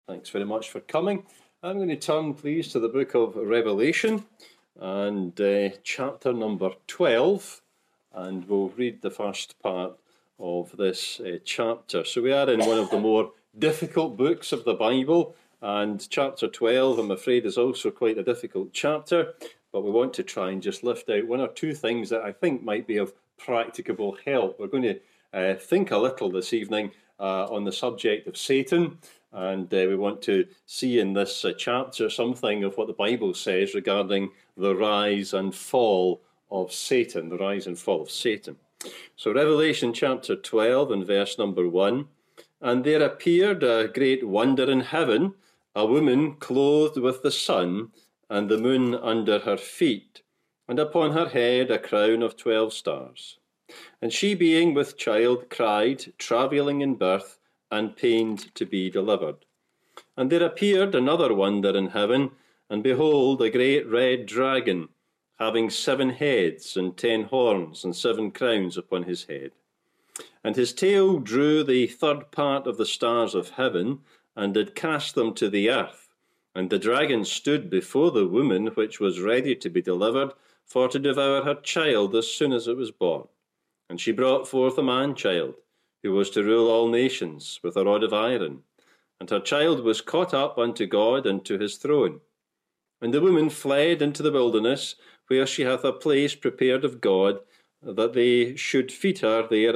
Thanks very much for coming. I'm going to turn, please, to the book of Revelation and chapter number 12, and we'll read the first part of this chapter. So we are in one of the more difficult books of the Bible, and chapter 12, I'm afraid, is also quite a difficult chapter, but we want to try and just lift out one or two things that I think might be of practicable help. We're going to think a little this evening on the subject of Satan. And we want to see in this chapter something of what the Bible says regarding the rise and fall of Satan, the rise and fall of Satan. So Revelation chapter 12 and verse number 1, "And there appeared a great wonder in heaven, a woman clothed with the sun, and the moon under her feet, and upon her head a crown of 12 stars. And she being with child cried, travailing in birth, and pained to be delivered. And there appeared another wonder in heaven, and behold, a great red dragon, having 7 heads and 10 horns and 7 crowns upon his head. And his tail drew the third part of the stars of heaven, and did cast them to the earth. And the dragon stood before the woman which was ready to be delivered, for to devour her child as soon as it was born. And she brought forth a man-child, who was to rule all nations with a rod of iron. And her child was caught up unto God and to his throne. And the woman fled into the wilderness, where she hath a place prepared of God, that they should feed her there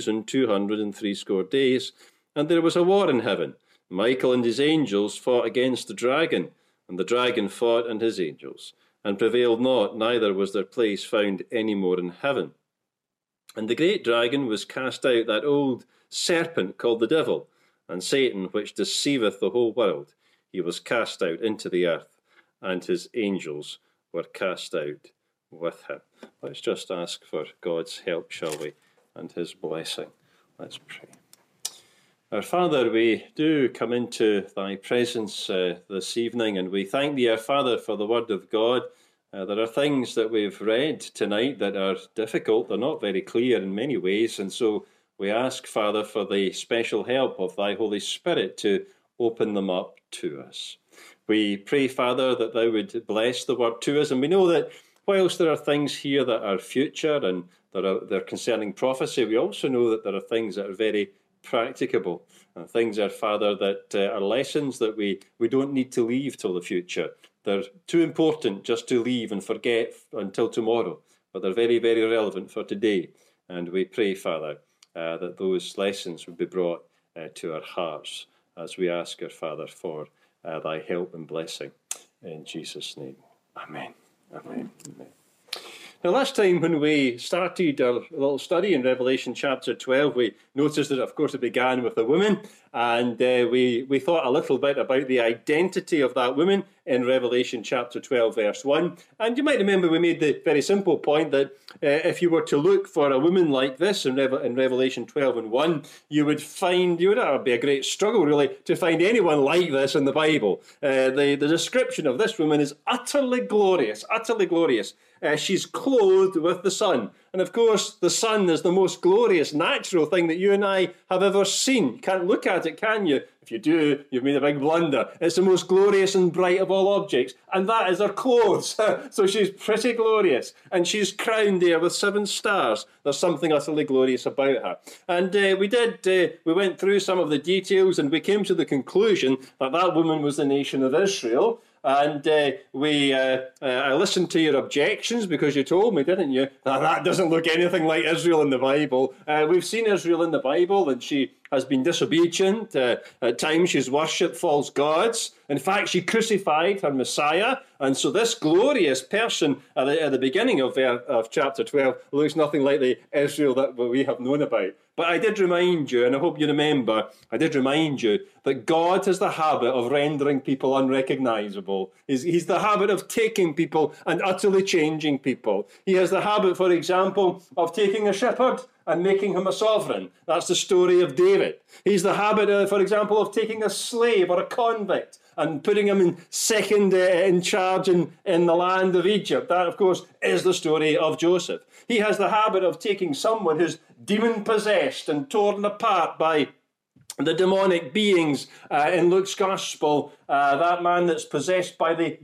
1,260 days. And there was a war in heaven. Michael and his angels fought against the dragon, and the dragon fought and his angels, and prevailed not, neither was their place found any more in heaven. And the great dragon was cast out, that old serpent called the devil, and Satan, which deceiveth the whole world. He was cast out into the earth, and his angels were cast out with him." Let's just ask for God's help, shall we, and his blessing. Let's pray. Our Father, we do come into thy presence this evening, and we thank thee, our Father, for the word of God. There are things that we've read tonight that are difficult. They're not very clear in many ways. And so we ask, Father, for the special help of thy Holy Spirit to open them up to us. We pray, Father, that thou would bless the word to us. And we know that whilst there are things here that are future and they're concerning prophecy, we also know that there are things that are very practicable. And things are, Father, that are lessons that we don't need to leave till the future. They're too important just to leave and forget until tomorrow, but they're very, very relevant for today. And we pray, Father, that those lessons would be brought to our hearts as we ask our Father for thy help and blessing. In Jesus' name, amen. Amen. Amen. Now, last time when we started our little study in Revelation chapter 12, we noticed that, of course, it began with a woman, and we thought a little bit about the identity of that woman in Revelation chapter 12, verse 1. And you might remember we made the very simple point that if you were to look for a woman like this in Revelation 12 and 1, you would that would be a great struggle, really, to find anyone like this in the Bible. The description of this woman is utterly glorious, utterly glorious. She's clothed with the sun. And of course, the sun is the most glorious natural thing that you and I have ever seen. You can't look at it, can you? If you do, you've made a big blunder. It's the most glorious and bright of all objects. And that is her clothes. So she's pretty glorious. And she's crowned there with 7 stars. There's something utterly glorious about her. And we went through some of the details, and we came to the conclusion that that woman was the nation of Israel. And I listened to your objections, because you told me, didn't you, that doesn't look anything like Israel in the Bible. We've seen Israel in the Bible, and she has been disobedient. At times she's worshipped false gods. In fact, she crucified her Messiah. And so this glorious person at the beginning of chapter 12 looks nothing like the Israel that we have known about. But I did remind you, and I hope you remember, that God has the habit of rendering people unrecognizable. He's the habit of taking people and utterly changing people. He has the habit, for example, of taking a shepherd and making him a sovereign. That's the story of David. He's the habit, for example, of taking a slave or a convict and putting him in second in charge in the land of Egypt. That, of course, is the story of Joseph. He has the habit of taking someone who's demon-possessed and torn apart by the demonic beings in Luke's gospel, that man that's possessed by the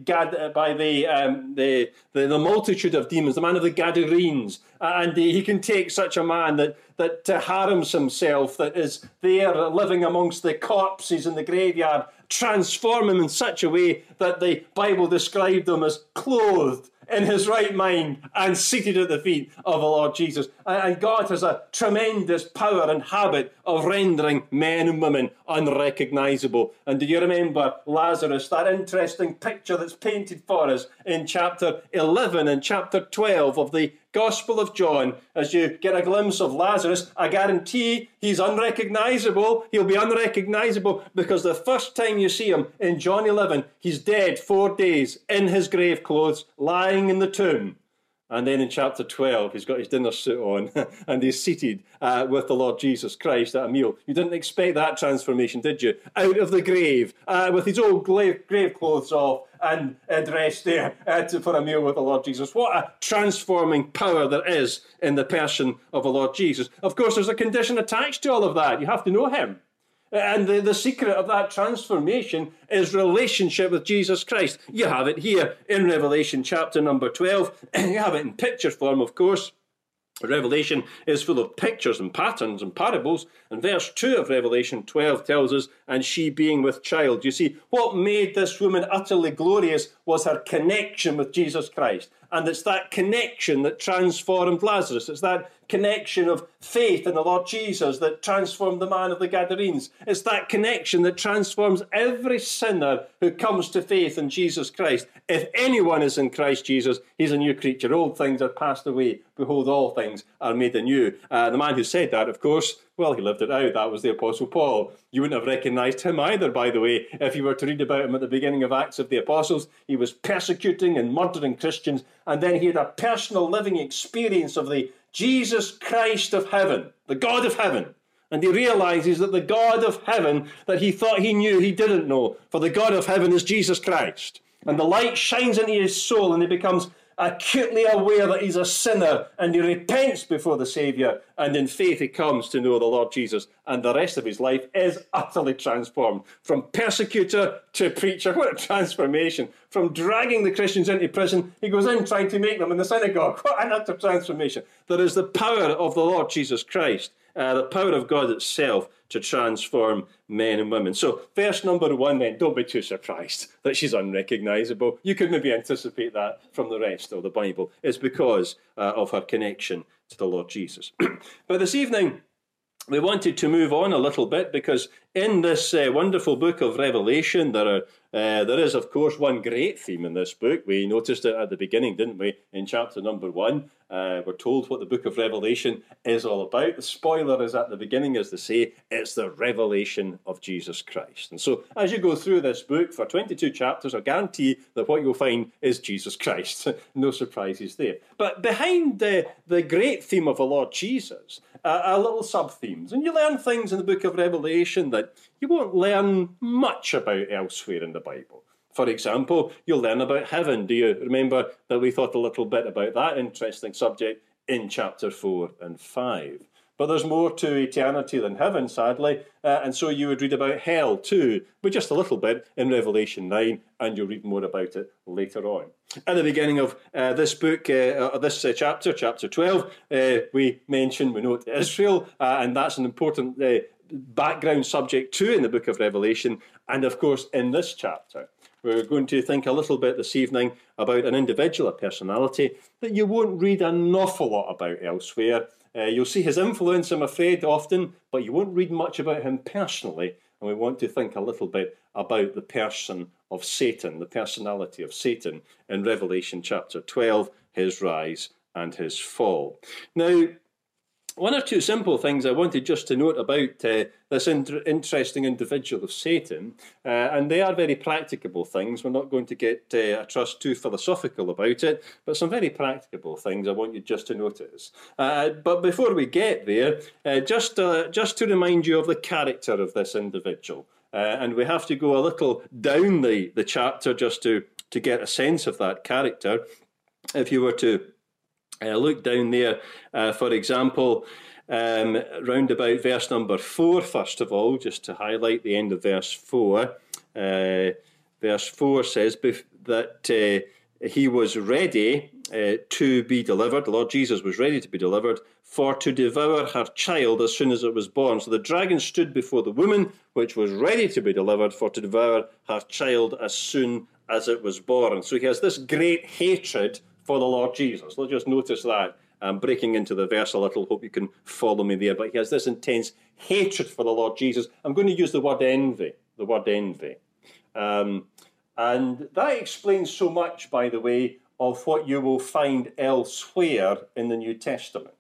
multitude of demons, the man of the Gadarenes, and he can take such a man that harms himself, that is there living amongst the corpses in the graveyard, transform him in such a way that the Bible described him as clothed in his right mind and seated at the feet of the Lord Jesus. And God has a tremendous power and habit of rendering men and women unrecognizable. And do you remember Lazarus, that interesting picture that's painted for us in chapter 11 and chapter 12 of the Gospel of John? As you get a glimpse of Lazarus, I guarantee he's unrecognizable. He'll be unrecognizable because the first time you see him in John 11, he's dead 4 days in his grave clothes, lying in the tomb. And then in chapter 12, he's got his dinner suit on and he's seated with the Lord Jesus Christ at a meal. You didn't expect that transformation, did you? Out of the grave, with his old grave clothes off and dressed there for a meal with the Lord Jesus. What a transforming power there is in the person of the Lord Jesus. Of course, there's a condition attached to all of that. You have to know him. And the secret of that transformation is relationship with Jesus Christ. You have it here in Revelation chapter number 12. You have it in picture form, of course. Revelation is full of pictures and patterns and parables. And verse 2 of Revelation 12 tells us, and she being with child. You see, what made this woman utterly glorious was her connection with Jesus Christ. And it's that connection that transformed Lazarus. It's that connection of faith in the Lord Jesus that transformed the man of the Gadarenes. It's that connection that transforms every sinner who comes to faith in Jesus Christ. If anyone is in Christ Jesus, he's a new creature. Old things are passed away. Behold, all things are made anew. The man who said that, of course, well, he lived it out. That was the Apostle Paul. You wouldn't have recognised him either, by the way, if you were to read about him at the beginning of Acts of the Apostles. He was persecuting and murdering Christians, and then he had a personal living experience of the Jesus Christ of heaven, the God of heaven. And he realises that the God of heaven that he thought he knew, he didn't know. For the God of heaven is Jesus Christ. And the light shines into his soul, and he becomes acutely aware that he's a sinner, and he repents before the Saviour, and in faith he comes to know the Lord Jesus, and the rest of his life is utterly transformed. From persecutor to preacher, what a transformation. From dragging the Christians into prison, he goes in trying to make them in the synagogue. What an utter transformation. There is the power of the Lord Jesus Christ, the power of God itself, to transform men and women. So verse number 1 then, don't be too surprised that she's unrecognisable. You could maybe anticipate that from the rest of the Bible. It's because of her connection to the Lord Jesus. But this evening, we wanted to move on a little bit because in this wonderful book of Revelation, there is, of course, one great theme in this book. We noticed it at the beginning, didn't we, in chapter number 1. We're told what the book of Revelation is all about. The spoiler is at the beginning, as they say, it's the revelation of Jesus Christ. And so as you go through this book for 22 chapters, I guarantee that what you'll find is Jesus Christ. No surprises there. But behind the great theme of the Lord Jesus are little sub-themes. And you learn things in the book of Revelation that you won't learn much about elsewhere in the Bible. For example, you'll learn about heaven. Do you remember that we thought a little bit about that interesting subject in chapter 4 and 5? But there's more to eternity than heaven, sadly, and so you would read about hell too, but just a little bit in Revelation 9, and you'll read more about it later on. At the beginning of this book, chapter 12, we note Israel, and that's an important background subject too in the book of Revelation. And of course, in this chapter, we're going to think a little bit this evening about an individual, a personality that you won't read an awful lot about elsewhere. You'll see his influence, I'm afraid, often, but you won't read much about him personally. And we want to think a little bit about the person of Satan, the personality of Satan in Revelation chapter 12, his rise and his fall. Now, one or two simple things I wanted just to note about this interesting individual of Satan, and they are very practicable things. We're not going to get, I trust, too philosophical about it, but some very practicable things I want you just to notice. But before we get there, just to remind you of the character of this individual, and we have to go a little down the chapter just to get a sense of that character. If you were to look down there, for example, round about verse number 4, first of all, just to highlight the end of verse 4. Verse 4 says that he was ready to be delivered. The Lord Jesus was ready to be delivered, for to devour her child as soon as it was born. So the dragon stood before the woman, which was ready to be delivered, for to devour her child as soon as it was born. So he has this great hatred for the Lord Jesus. Let's just notice that. I'm breaking into the verse a little, hope you can follow me there. But he has this intense hatred for the Lord Jesus. I'm going to use the word envy. The word envy. And that explains so much, by the way, of what you will find elsewhere in the New Testament.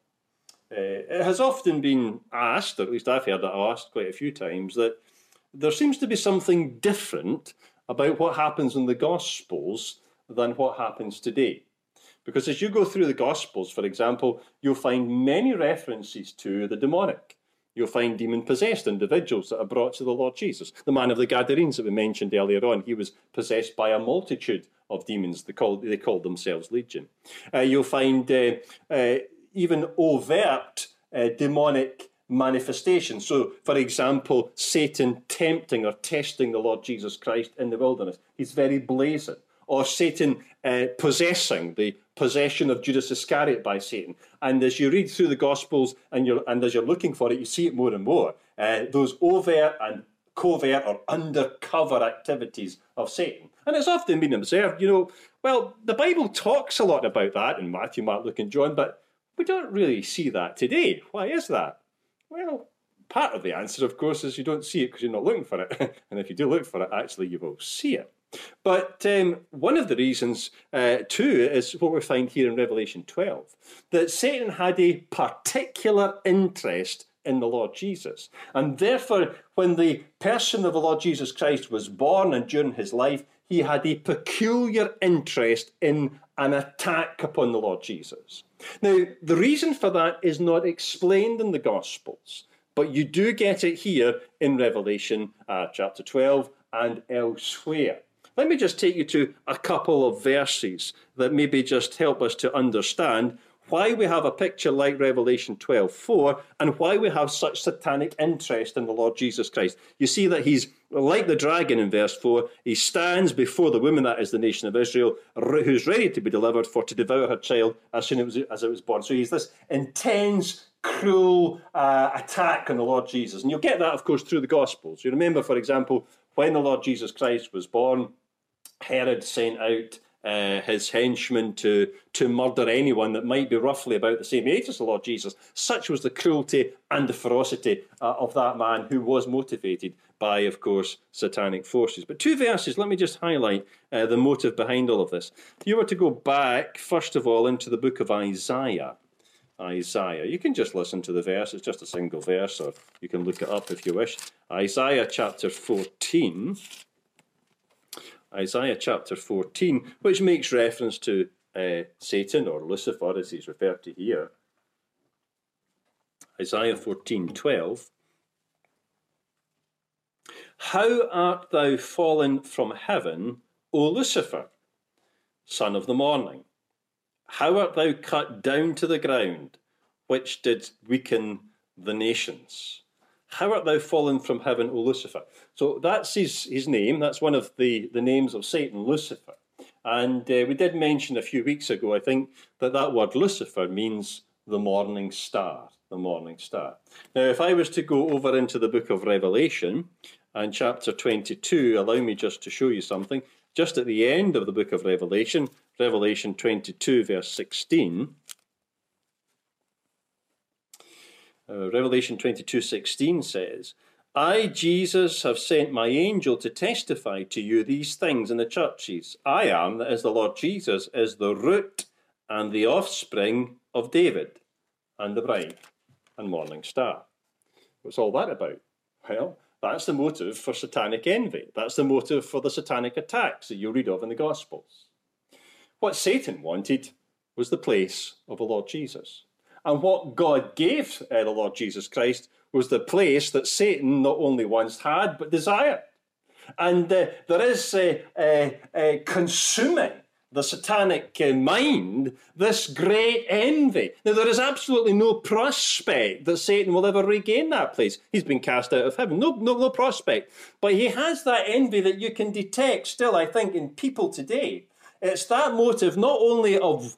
It has often been asked, or at least I've heard it asked quite a few times, that there seems to be something different about what happens in the Gospels than what happens today. Because as you go through the Gospels, for example, you'll find many references to the demonic. You'll find demon-possessed individuals that are brought to the Lord Jesus. The man of the Gadarenes that we mentioned earlier on, he was possessed by a multitude of demons. They called themselves Legion. You'll find even overt demonic manifestations. So, for example, Satan tempting or testing the Lord Jesus Christ in the wilderness. He's very blazing. Or Satan possessing, the possession of Judas Iscariot by Satan. And as you read through the Gospels and as you're looking for it, you see it more and more. Those overt and covert or undercover activities of Satan. And it's often been observed, well, the Bible talks a lot about that in Matthew, Mark, Luke and John, but we don't really see that today. Why is that? Well, part of the answer, of course, is you don't see it because you're not looking for it. And if you do look for it, actually you will see it. But one of the reasons, too, is what we find here in Revelation 12, that Satan had a particular interest in the Lord Jesus. And therefore, when the person of the Lord Jesus Christ was born and during his life, he had a peculiar interest in an attack upon the Lord Jesus. Now, the reason for that is not explained in the Gospels, but you do get it here in Revelation chapter 12 and elsewhere. Let me just take you to a couple of verses that maybe just help us to understand why we have a picture like Revelation 12:4 and why we have such satanic interest in the Lord Jesus Christ. You see that he's like the dragon in verse 4. He stands before the woman, that is the nation of Israel, who's ready to be delivered for to devour her child as soon as it was born. So he's this intense, cruel attack on the Lord Jesus. And you'll get that, of course, through the Gospels. You remember, for example, when the Lord Jesus Christ was born, Herod sent out his henchmen to murder anyone that might be roughly about the same age as the Lord Jesus. Such was the cruelty and the ferocity of that man, who was motivated by, of course, satanic forces. But two verses, let me just highlight the motive behind all of this. If you were to go back, first of all, into the book of Isaiah. Isaiah. You can just listen to the verse. It's just a single verse, or you can look it up if you wish. Isaiah chapter 14. Isaiah chapter 14, which makes reference to Satan, or Lucifer as he's referred to here. Isaiah 14:12. How art thou fallen from heaven, O Lucifer, son of the morning? How art thou cut down to the ground, which did weaken the nations? How art thou fallen from heaven, O Lucifer? So that's his name. That's one of the names of Satan, Lucifer. And we did mention a few weeks ago, I think, that word Lucifer means the morning star, the morning star. Now, if I was to go over into the book of Revelation and chapter 22, allow me just to show you something. Just at the end of the book of Revelation, Revelation 22, verse 16, Revelation 22:16 says, I, Jesus, have sent my angel to testify to you these things in the churches. I am, that is the Lord Jesus, is the root and the offspring of David, and the bride and morning star. What's all that about? Well, that's the motive for satanic envy. That's the motive for the satanic attacks that you read of in the Gospels. What Satan wanted was the place of the Lord Jesus. And what God gave the Lord Jesus Christ was the place that Satan not only once had, but desired. And there is a consuming the satanic mind, this great envy. Now, there is absolutely no prospect that Satan will ever regain that place. He's been cast out of heaven. No prospect. But he has that envy that you can detect still, I think, in people today. It's that motive not only of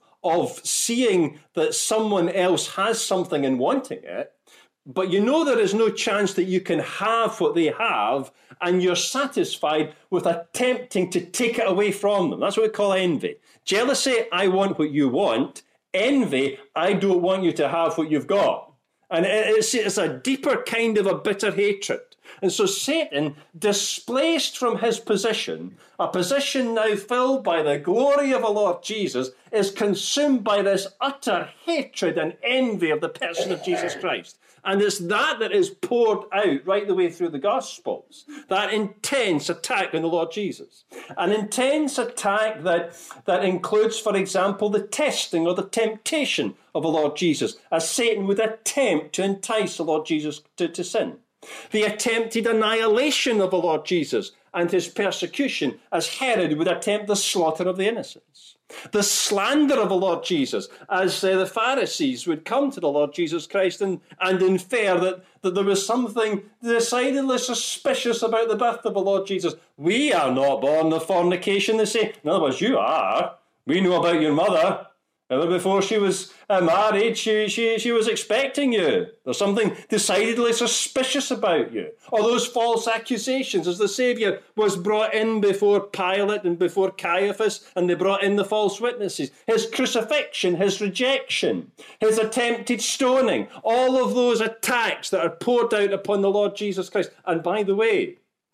seeing that someone else has something and wanting it, but you know there is no chance that you can have what they have, and you're satisfied with attempting to take it away from them. That's what we call envy. Jealousy, I want what you want. Envy, I don't want you to have what you've got. And it's a deeper kind of a bitter hatred. And so Satan, displaced from his position, a position now filled by the glory of the Lord Jesus, is consumed by this utter hatred and envy of the person of Jesus Christ. And it's that is poured out right the way through the Gospels. That intense attack on the Lord Jesus. An intense attack that includes, for example, the testing or the temptation of the Lord Jesus, as Satan would attempt to entice the Lord Jesus to sin. The attempted annihilation of the Lord Jesus and his persecution, as Herod would attempt the slaughter of the innocents. The slander of the Lord Jesus, as the Pharisees would come to the Lord Jesus Christ and infer that there was something decidedly suspicious about the birth of the Lord Jesus. We are not born of fornication, they say. In other words, you are. We know about your mother. Before she was married, she was expecting you. There's something decidedly suspicious about you. Or those false accusations as the Saviour was brought in before Pilate and before Caiaphas, and they brought in the false witnesses. His crucifixion, his rejection, his attempted stoning, all of those attacks that are poured out upon the Lord Jesus Christ. And by the way,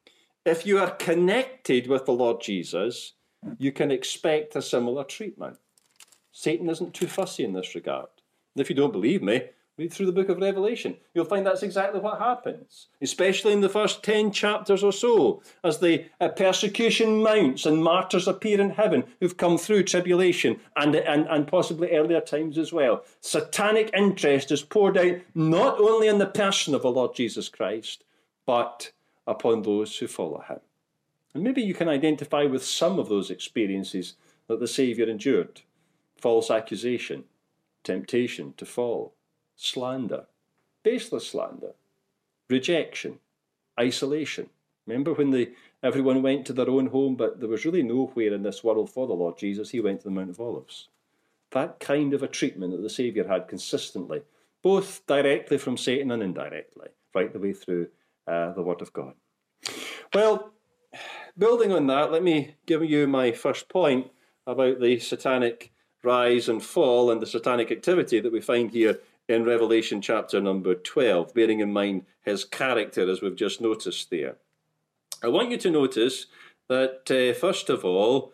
if you are connected with the Lord Jesus, you can expect a similar treatment. Satan isn't too fussy in this regard. And if you don't believe me, read through the book of Revelation. You'll find that's exactly what happens, especially in the first 10 chapters or so, as the persecution mounts and martyrs appear in heaven who've come through tribulation and possibly earlier times as well. Satanic interest is poured out not only in the person of the Lord Jesus Christ, but upon those who follow him. And maybe you can identify with some of those experiences that the Saviour endured. False accusation, temptation to fall, slander, baseless slander, rejection, isolation. Remember when everyone went to their own home, but there was really nowhere in this world for the Lord Jesus. He went to the Mount of Olives. That kind of a treatment that the Saviour had consistently, both directly from Satan and indirectly, right the way through the Word of God. Well, building on that, let me give you my first point about the satanic rise and fall and the satanic activity that we find here in Revelation chapter number 12, bearing in mind his character as we've just noticed there. I want you to notice that, first of all,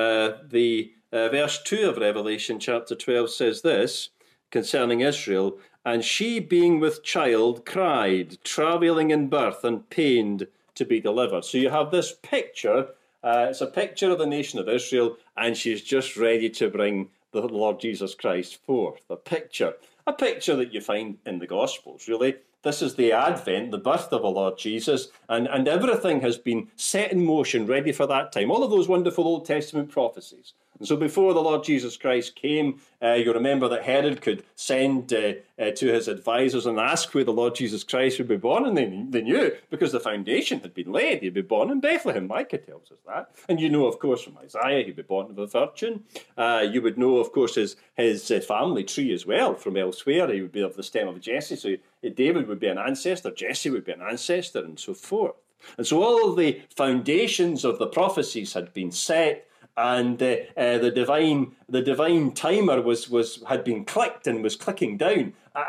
the verse 2 of Revelation chapter 12 says this concerning Israel, and she being with child cried, travailing in birth and pained to be delivered. So you have this picture, it's a picture of the nation of Israel, and she's just ready to bring the Lord Jesus Christ forth. A picture that you find in the Gospels, really. This is the advent, the birth of the Lord Jesus, and everything has been set in motion, ready for that time. All of those wonderful Old Testament prophecies. And so before the Lord Jesus Christ came, you remember that Herod could send to his advisors and ask where the Lord Jesus Christ would be born, and they knew because the foundation had been laid. He'd be born in Bethlehem. Micah tells us that. And you know, of course, from Isaiah, he'd be born of a virgin. You would know, of course, his family tree as well from elsewhere. He would be of the stem of Jesse, so David would be an ancestor, Jesse would be an ancestor, and so forth. And so all of the foundations of the prophecies had been set, and the divine timer had been clicked and was clicking down,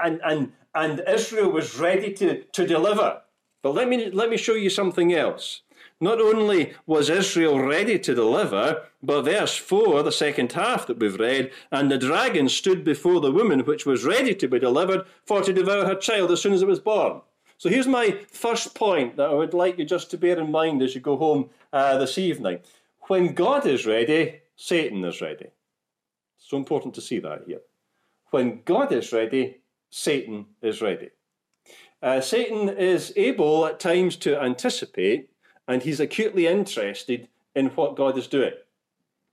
and Israel was ready to deliver. But let me show you something else. Not only was Israel ready to deliver, but verse 4, the second half that we've read, and the dragon stood before the woman which was ready to be delivered for to devour her child as soon as it was born. So here's my first point that I would like you just to bear in mind as you go home this evening. When God is ready, Satan is ready. So important to see that here. When God is ready, Satan is ready. Satan is able at times to anticipate, and he's acutely interested in what God is doing.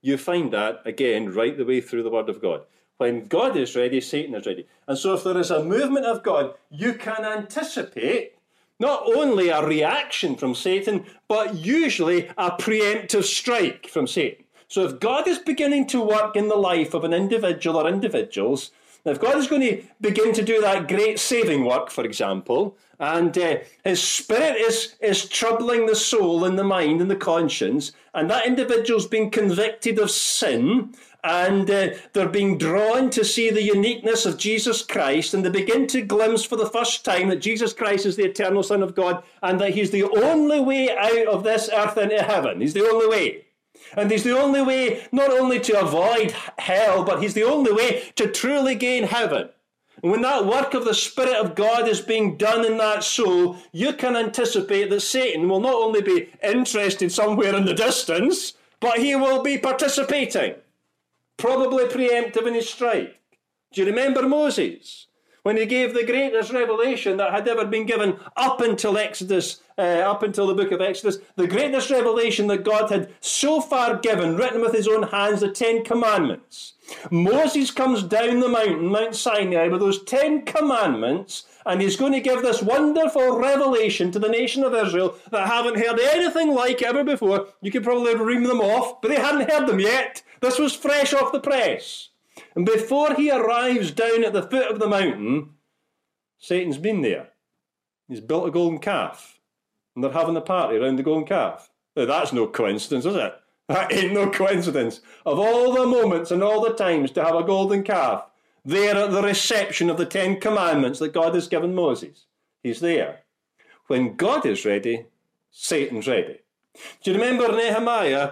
You find that, again, right the way through the Word of God. When God is ready, Satan is ready. And so if there is a movement of God, you can anticipate not only a reaction from Satan, but usually a preemptive strike from Satan. So if God is beginning to work in the life of an individual or individuals, if God is going to begin to do that great saving work, for example, and his spirit is troubling the soul and the mind and the conscience, and that individual's been convicted of sin, and they're being drawn to see the uniqueness of Jesus Christ, and they begin to glimpse for the first time that Jesus Christ is the eternal Son of God, and that he's the only way out of this earth into heaven. He's the only way. And he's the only way not only to avoid hell, but he's the only way to truly gain heaven. And when that work of the Spirit of God is being done in that soul, you can anticipate that Satan will not only be interested somewhere in the distance, but he will be participating, probably preemptive in his strike. Do you remember Moses? When he gave the greatest revelation that had ever been given up until Exodus, up until the book of Exodus, the greatest revelation that God had so far given, written with his own hands, the 10 Commandments. Moses comes down the mountain, Mount Sinai, with those 10 Commandments, and he's going to give this wonderful revelation to the nation of Israel that haven't heard anything like it ever before. You could probably ream them off, but they hadn't heard them yet. This was fresh off the press. And before he arrives down at the foot of the mountain, Satan's been there. He's built a golden calf. And they're having a party around the golden calf. Now, that's no coincidence, is it? That ain't no coincidence. Of all the moments and all the times to have a golden calf, there at the reception of the 10 Commandments that God has given Moses. He's there. When God is ready, Satan's ready. Do you remember Nehemiah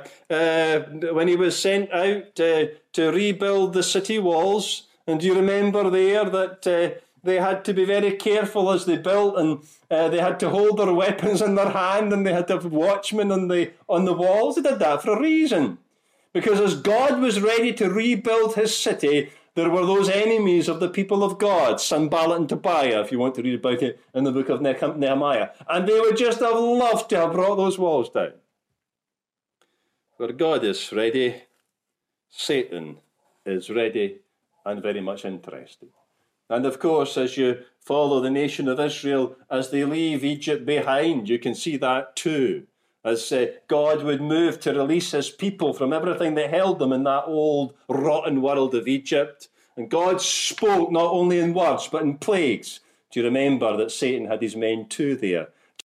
when he was sent out to rebuild the city walls? And do you remember there that they had to be very careful as they built, and they had to hold their weapons in their hand, and they had to have watchmen on the walls? They did that for a reason. Because as God was ready to rebuild his city, there were those enemies of the people of God, Sanballat and Tobiah, if you want to read about it in the book of Nehemiah. And they would just have loved to have brought those walls down. Where God is ready, Satan is ready and very much interested. And of course, as you follow the nation of Israel, as they leave Egypt behind, you can see that too. As God would move to release his people from everything that held them in that old, rotten world of Egypt. And God spoke not only in words, but in plagues. Do you remember that Satan had his men too there?